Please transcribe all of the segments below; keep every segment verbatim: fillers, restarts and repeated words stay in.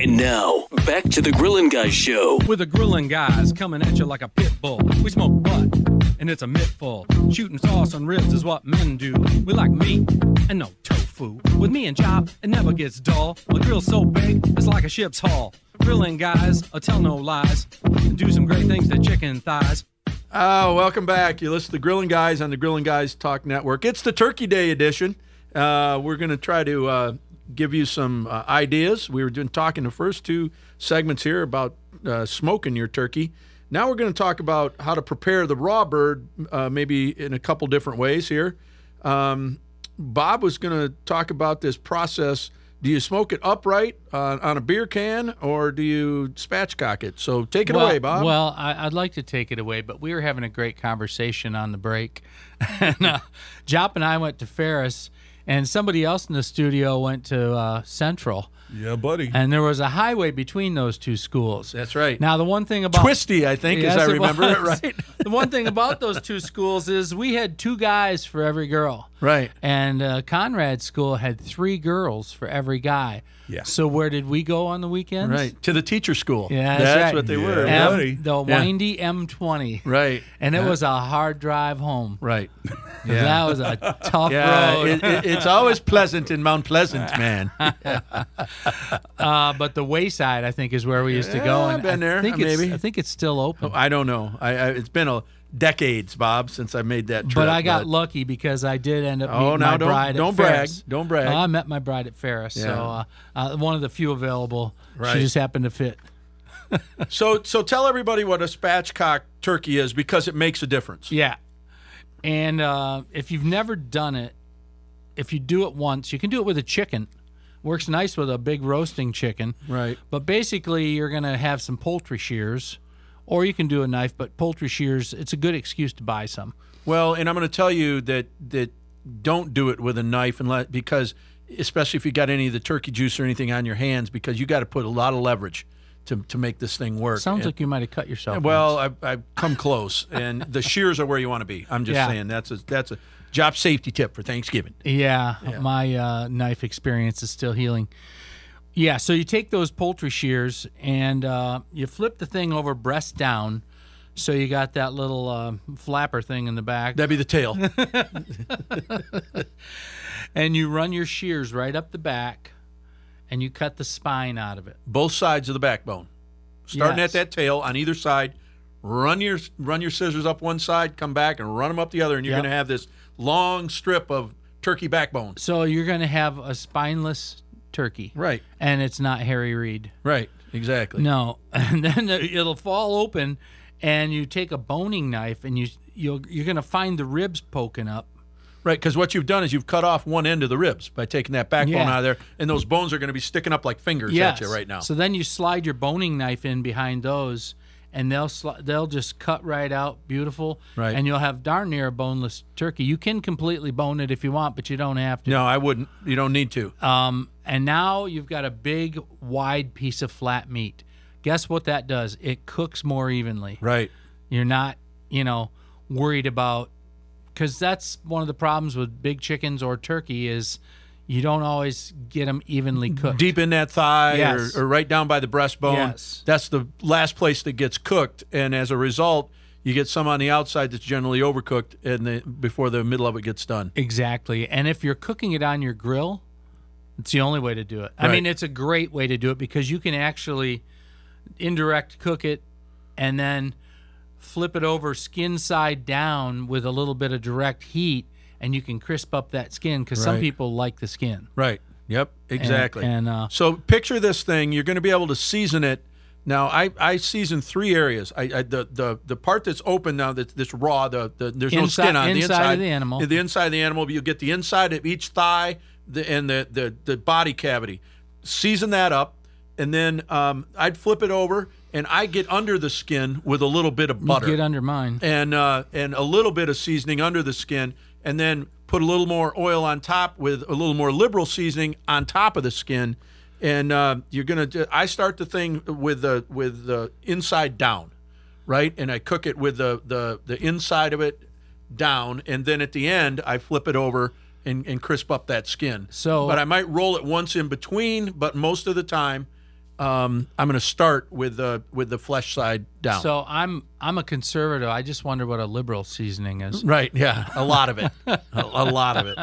And now, back to the Grillin' Guys show. With the Grillin' Guys coming at you like a pit bull. We smoke butt, and it's a mittful. Shooting sauce on ribs is what men do. We like meat and no tofu. With me and Chop, it never gets dull. My grill's so big, it's like a ship's hull. Grillin' Guys, I'll tell no lies, and do some great things to chicken thighs. Oh, welcome back. You listen to Grillin' Guys on the Grillin' Guys Talk Network. It's the Turkey Day edition. Uh, we're going to try to uh, give you some uh, ideas. We were doing talking the first two segments here about uh, smoking your turkey. Now we're going to talk about how to prepare the raw bird, uh, maybe in a couple different ways here. Um, Bob was going to talk about this process. Do you smoke it upright uh, on a beer can, or do you spatchcock it? So take it well, away, Bob. Well, I, I'd like to take it away, but we were having a great conversation on the break. and uh, Jop and I went to Ferris, and somebody else in the studio went to uh, Central. Yeah, buddy. And there was a highway between those two schools. That's right. Now, the one thing about... Twisty, I think, yes, as I it remember it, was. right? The one thing about those two schools is we had two guys for every girl. Right. And uh, Conrad's school had three girls for every guy. Yeah. So where did we go on the weekends? Right. To the teacher school. Yeah, that's, that's right. what they Yeah, were. yeah. M, buddy. the windy M twenty. Right. And it Yeah. was a hard drive home. Right. Yeah. That was a tough Yeah, road. it, it, it's always pleasant in Mount Pleasant, man. uh, but the Wayside, I think, is where we used to Yeah, go. I've And been I there, think uh, it's, maybe. I think it's still open. I don't know. I, I it's been a decades, Bob, since I made that trip. But I got lucky because I did end up Oh, meeting now my don't- bride don't at brag. Ferris. Don't brag. Uh, I met my bride at Ferris, Yeah. so uh, uh, one of the few available. Right. She just happened to fit. So, so tell everybody what a spatchcock turkey is, because it makes a difference. Yeah. And uh, if you've never done it, if you do it once, you can do it with a chicken. Works nice with a big roasting chicken. Right. But basically, you're going to have some poultry shears, or you can do a knife, but poultry shears, it's a good excuse to buy some. Well, and I'm going to tell you that that don't do it with a knife, unless, because especially if you got any of the turkey juice or anything on your hands, because you got to put a lot of leverage to to make this thing work. Sounds And- like you might have cut yourself. Well, once. I've, I've come close, and the shears are where you want to be. I'm just Yeah. saying that's a that's a job safety tip for Thanksgiving. Yeah, Yeah. my uh, knife experience is still healing. Yeah, so you take those poultry shears and uh, you flip the thing over breast down, so you got that little uh, flapper thing in the back, That'd be the tail. and you run your shears right up the back, and you cut the spine out of it. Both sides of the backbone, starting Yes. at that tail on either side. Run your run your scissors up one side, come back and run them up the other, and you're Yep. going to have this long strip of turkey backbone. So you're going to have a spineless turkey, Right, and it's not Harry Reid. right, exactly. No, and then it'll fall open, and you take a boning knife, and you you'll, you're going to find the ribs poking up. Right, because what you've done is you've cut off one end of the ribs by taking that backbone Yeah. out of there, and those bones are going to be sticking up like fingers Yes. at you right now. So then you slide your boning knife in behind those, and they'll sli- they'll just cut right out, beautiful. Right. And you'll have darn near a boneless turkey. You can completely bone it if you want, but you don't have to. No, I wouldn't. You don't need to. Um, and now you've got a big, wide piece of flat meat. Guess what that does? It cooks more evenly. Right. You're not, you know, worried about, because that's one of the problems with big chickens or turkey is you don't always get them evenly cooked. Deep in that thigh, Yes. or, or right down by the breastbone. Yes. That's the last place that gets cooked, and as a result, you get some on the outside that's generally overcooked, and the, before the middle of it gets done. Exactly. And if you're cooking it on your grill, it's the only way to do it. I Right. mean, it's a great way to do it because you can actually indirect cook it and then flip it over skin side down with a little bit of direct heat, and you can crisp up that skin because some Right. people like the skin. Right. Yep. Exactly. And, uh, so picture this thing. You're going to be able to season it. Now, I, I season three areas. I, I the, the the part that's open now, that's this raw. The, the there's no Inside- skin on the inside inside of the animal. The inside of the animal. You get the inside of each thigh, the, and the, the the body cavity. Season that up, and then um, I'd flip it over, and I get under the skin with a little bit of butter You get under mine. and uh, and a little bit of seasoning under the skin, and then put a little more oil on top with a little more liberal seasoning on top of the skin, and uh, you're gonna. Do, I start the thing with the with the inside down, right, and I cook it with the the the inside of it down, and then at the end I flip it over and, and crisp up that skin. So- but I might roll it once in between, but most of the time um, I'm going to start with the with the flesh side down. So I'm I'm a conservative. I just wonder what a liberal seasoning is. Right, yeah, a lot of it, a, a lot of it.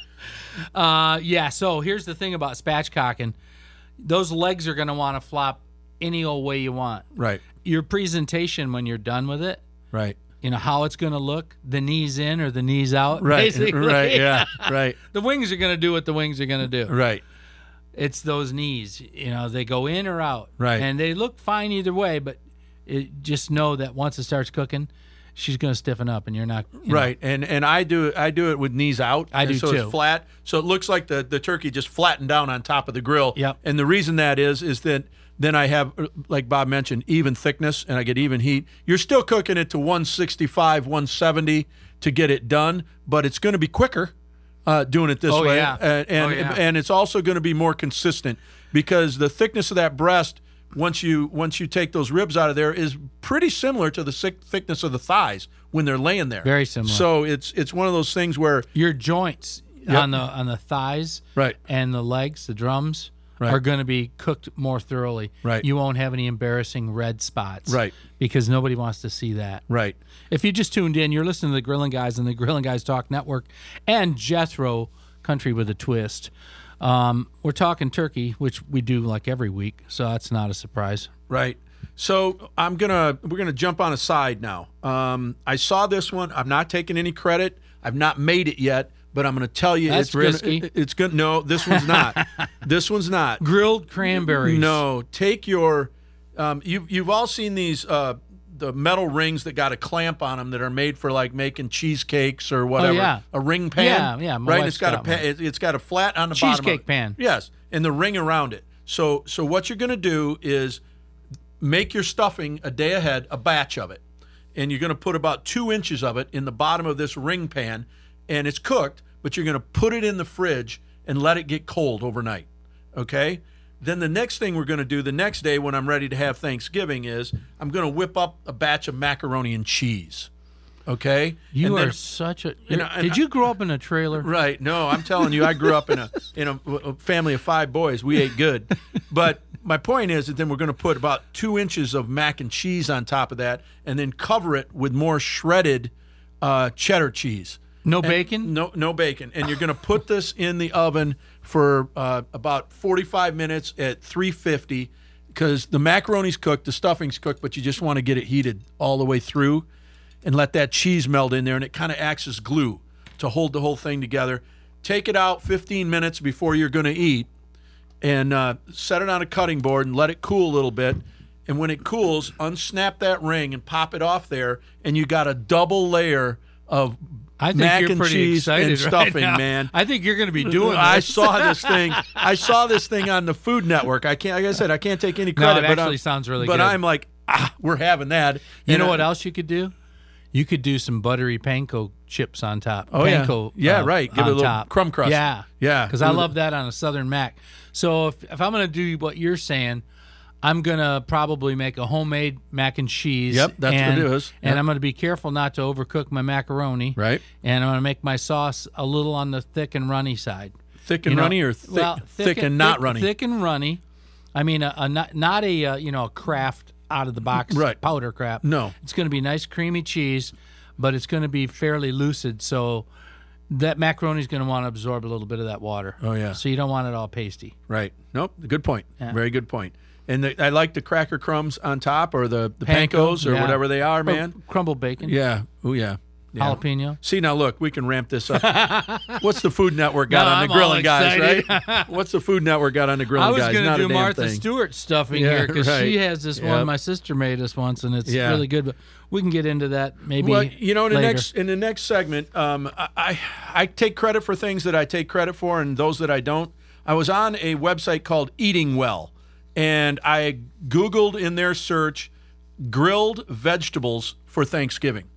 Uh, yeah. So here's the thing about spatchcocking: those legs are going to want to flop any old way you want. Right, Your presentation when you're done with it, right, you know how it's going to look: the knees in or the knees out. right, basically. right, yeah, right, The wings are going to do what the wings are going to do. right. It's those knees. You know, they go in or out. Right. And they look fine either way, but it, just know that once it starts cooking, she's going to stiffen up, and you're not. You Right, and and I do I do it with knees out. I and do so too. it's flat, so it looks like the, the turkey just flattened down on top of the grill. Yep. And the reason that is is that then I have, like Bob mentioned, even thickness, and I get even heat. You're still cooking it to one sixty-five, one seventy to get it done, but it's going to be quicker uh, doing it this Oh, way, yeah. and and, Oh, yeah. and it's also going to be more consistent because the thickness of that breast. Once you once you take those ribs out of there, is pretty similar to the thick, thickness of the thighs when they're laying there. Very similar. So it's it's one of those things where Your joints Yep. on the on the thighs Right. and the legs, the drums, Right. are going to be cooked more thoroughly. Right. You won't have any embarrassing red spots. Right. Because nobody wants to see that. right, If you just tuned in, you're listening to the Grilling Guys and the Grilling Guys Talk Network and Jethro Country with a Twist. Um, we're talking turkey, which we do like every week, so that's not a surprise. right. So I'm gonna we're gonna jump on a side now. Um, I saw this one. I'm not taking any credit. I've not made it yet, but I'm gonna tell you That's it's gonna- risky. it- it's good. No, this one's not. This one's not. Grilled cranberries. No, take your. Um, you you've all seen these uh, the metal rings that got a clamp on them that are made for like making cheesecakes or whatever. yeah. A ring pan. Yeah, yeah, my Right. wife's It's got a got pa- one. it, it's got a flat on the bottom. of Cheesecake it. pan. Yes, and the ring around it. So so what you're gonna do is make your stuffing a day ahead, a batch of it, and you're gonna put about two inches of it in the bottom of this ring pan, and it's cooked. But you're gonna put it in the fridge and let it get cold overnight. Okay. Then the next thing we're going to do the next day when I'm ready to have Thanksgiving is I'm going to whip up a batch of macaroni and cheese. Okay? You And are then- such a. You know, and did you grow up in a trailer? Right. No, I'm telling you, I grew up in a in a, a family of five boys. We ate good. But my point is that then we're going to put about two inches of mac and cheese on top of that and then cover it with more shredded uh, cheddar cheese. No And- bacon? No, no bacon. And you're going to put this in the oven for uh, about forty-five minutes at three fifty because the macaroni's cooked, the stuffing's cooked, but you just want to get it heated all the way through and let that cheese melt in there, and it kind of acts as glue to hold the whole thing together. Take it out fifteen minutes before you're going to eat and uh, set it on a cutting board and let it cool a little bit. And when it cools, unsnap that ring and pop it off there, and you got a double layer of I think mac you're and pretty cheese excited and right stuffing, now. man. I think you're going to be doing this. I saw this thing. I saw this thing on the Food Network. I can't, like I said, I can't take any No, credit. it but actually I'm, sounds really but good. I'm like, ah, we're having that. You And know I- what else you could do? You could do some buttery panko chips on top. Oh, yeah. panko, Yeah, uh, right. Give it on a little top. crumb crust. Yeah, Yeah. Because I Ooh. love that on a Southern Mac. So if if I'm going to do what you're saying, I'm gonna probably make a homemade mac and cheese. Yep, that's what and, it is. And Yep. I'm gonna be careful not to overcook my macaroni. Right. And I'm gonna make my sauce a little on the thick and runny side. Thick and You know, runny or thick, well, thick, and not thick, runny? Thick and runny. I mean, a, a not not a uh, you know a Kraft out of the box Right. powder crap. No. It's going to be nice creamy cheese, but it's going to be fairly lucid. So that macaroni is going to want to absorb a little bit of that water. Oh, yeah. So you don't want it all pasty. Right. Nope. Good point. Yeah. Very good point. And the, I like the cracker crumbs on top or the, the Panko, pancos or yeah. whatever they are, man. Or crumbled bacon. Yeah. Oh, yeah. yeah. Jalapeno. See, now look, we can ramp this up. What's the Food Network got No, on I'm the all Grilling Guys, excited. right? What's the Food Network got on the Grilling I was Guys? going Not to a do damn Martha thing. Stewart stuffing Yeah, here because right. she has this Yep. one. My sister made us once, and it's Yeah. really good. But we can get into that maybe. Well, you know, in the later. next in the next segment, um, I, I I take credit for things that I take credit for, and those that I don't. I was on a website called Eating Well, and I Googled in their search grilled vegetables for Thanksgiving,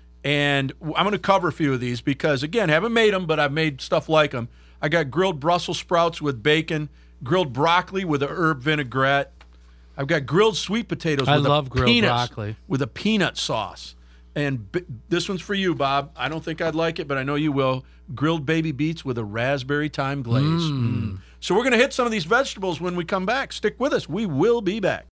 and I'm going to cover a few of these because again, haven't made them, but I've made stuff like them. I got grilled Brussels sprouts with bacon, grilled broccoli with a herb vinaigrette. I've got grilled sweet potatoes I with love a grilled peanuts, broccoli. with a peanut sauce. And b- this one's for you, Bob. I don't think I'd like it, but I know you will. Grilled baby beets with a raspberry thyme glaze. Mm. So we're going to hit some of these vegetables when we come back. Stick with us. We will be back.